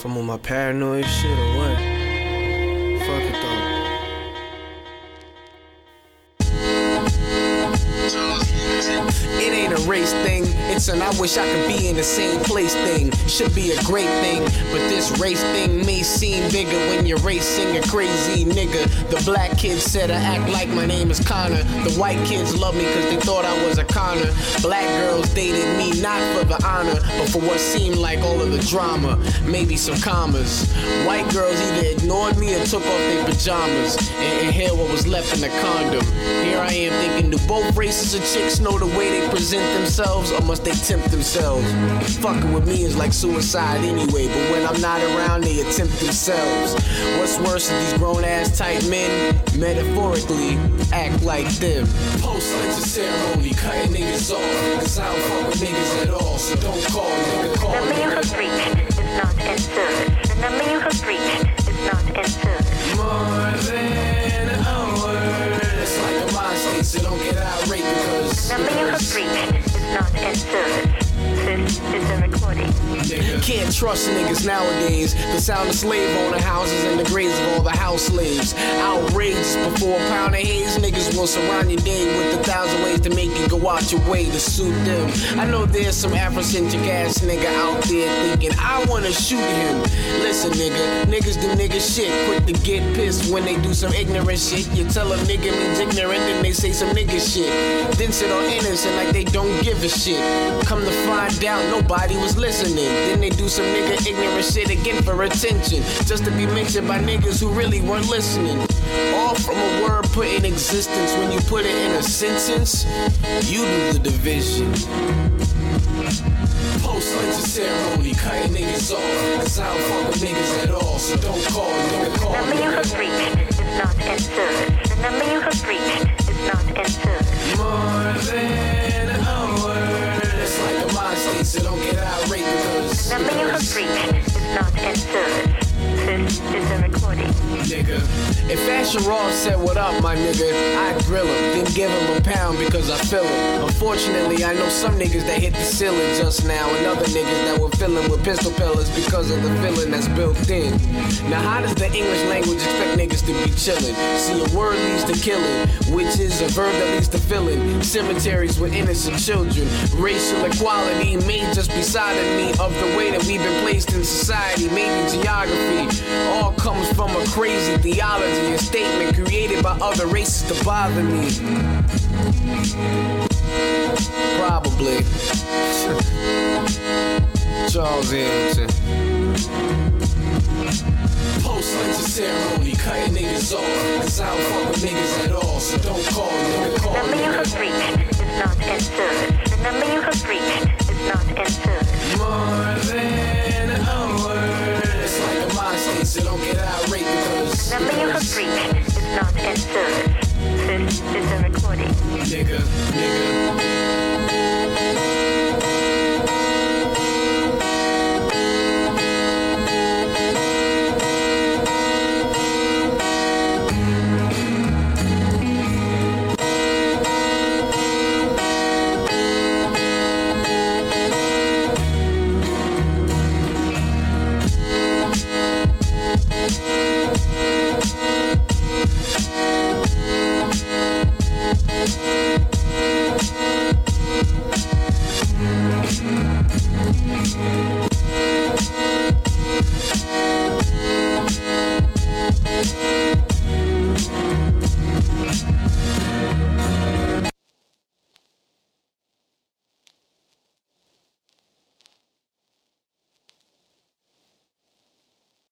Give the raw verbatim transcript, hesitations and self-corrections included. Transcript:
Some of my paranoid shit or what? Fuck it though. It ain't a race thing, it's an I wish I could be in the same place thing. Should be a great thing, but this race thing may seem bigger when you're racing a crazy nigga. The black kids said I act like my name is Connor. The white kids love me cause they thought I was a conner. Black girls dated me not for the honor, but for what seemed like all of the drama. Maybe some commas. White girls either ignored me or took off their pajamas and inhaled what was left in the condom. Here I am thinking, do both races of chicks know the way they present themselves, or must they tempt themselves? Fucking with me is like suicide anyway, but when I'm not around they attempt themselves. What's worse is these grown-ass type men, metaphorically, act like them. Post-lunch ceremony, cutting niggas off, cause I don't fuck with niggas at all, so don't call, nigga, call. The number you have reached is not in service. The number you have reached is not in service. More than a word. It's like a mind state, so don't get irate because The number you have reached is not in service. This is a recording. Can't trust niggas nowadays. The sound of slave owner houses and the grades of all the house slaves. Outrageous before a pound of haze. Niggas will surround your day with a thousand ways to make you go out your way to suit them. I know there's some Afrocentric ass nigga out there thinking I wanna shoot him. Listen nigga, niggas do nigga shit. Quick to get pissed when they do some ignorant shit. You tell a nigga means ignorant, then they say some nigga shit. Then sit on innocent like they don't give a shit. Come to find out nobody was listening. Then they do some nigga ignorant shit again for attention, just to be mentioned by niggas who really weren't listening. All from a word put in existence. When you put it in a sentence, you do the division. Post-lunch ceremony, cutting niggas off, cause I don't fuck with niggas at all, so don't call, nigga, call. The number you have reached is not in service. The number you have reached is not in service. More than a word. It's like a mind state, so don't get irate because The number you have reached is not in service. This is a recording. Nigga, if Asher Roth said what up, my nigga, I'd grill him, then give him a pound because I feel him. Unfortunately, I know some niggas that hit the ceiling just now, and other niggas that were filling with pistol pellets because of the feeling that's built in. Now, how does the English language expect niggas to be chillin'? See, a word leads to killing, which is a verb that leads to filling cemeteries with innocent children. Racial equality may just be side of me of the way that we've been placed in society, maybe geography. All comes from a crazy theology, a statement created by other races to bother me. Probably. Charles Hamilton. Post-lunch ceremony, cutting niggas off, cause I don't fuck with niggas at all, so don't call, nigga, call. The number you have reached is not in service.